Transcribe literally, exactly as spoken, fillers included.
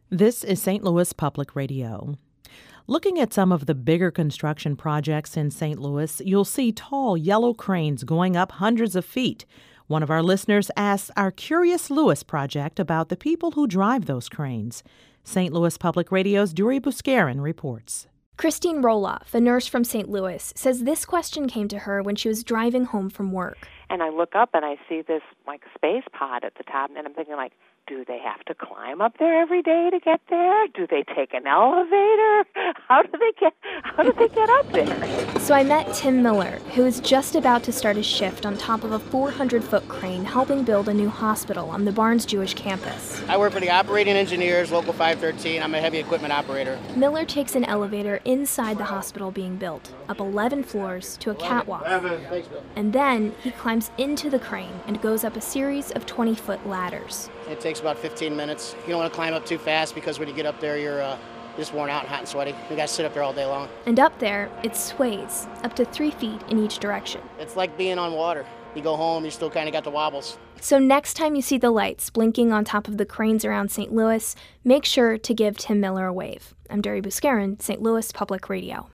This is Saint Louis Public Radio. Looking at some of the bigger construction projects in Saint Louis, you'll see tall yellow cranes going up hundreds of feet. One of our listeners asked our Curious Louis project about the people who drive those cranes. Saint Louis Public Radio's Duri Buscarin reports. Christine Roloff, a nurse from Saint Louis, says this question came to her when she was driving home from work. And I look up and I see this like space pod at the top, and I'm thinking like, do they have to climb up there every day to get there? Do they take an elevator? How do they get how do they get up there? So I met Tim Miller, who is just about to start his shift on top of a four hundred foot crane helping build a new hospital on the Barnes Jewish campus. I work for the operating engineers, Local five thirteen. I'm a heavy equipment operator. Miller takes an elevator inside the hospital being built, up eleven floors to a catwalk. Thanks, Bill. And then he climbs into the crane and goes up a series of twenty foot ladders. It takes about fifteen minutes. You don't want to climb up too fast because when you get up there, you're uh, just worn out and hot and sweaty. You got to sit up there all day long. And up there, it sways up to three feet in each direction. It's like being on water. You go home, you still kind of got the wobbles. So next time you see the lights blinking on top of the cranes around Saint Louis, make sure to give Tim Miller a wave. I'm Duri Buscarin, Saint Louis Public Radio.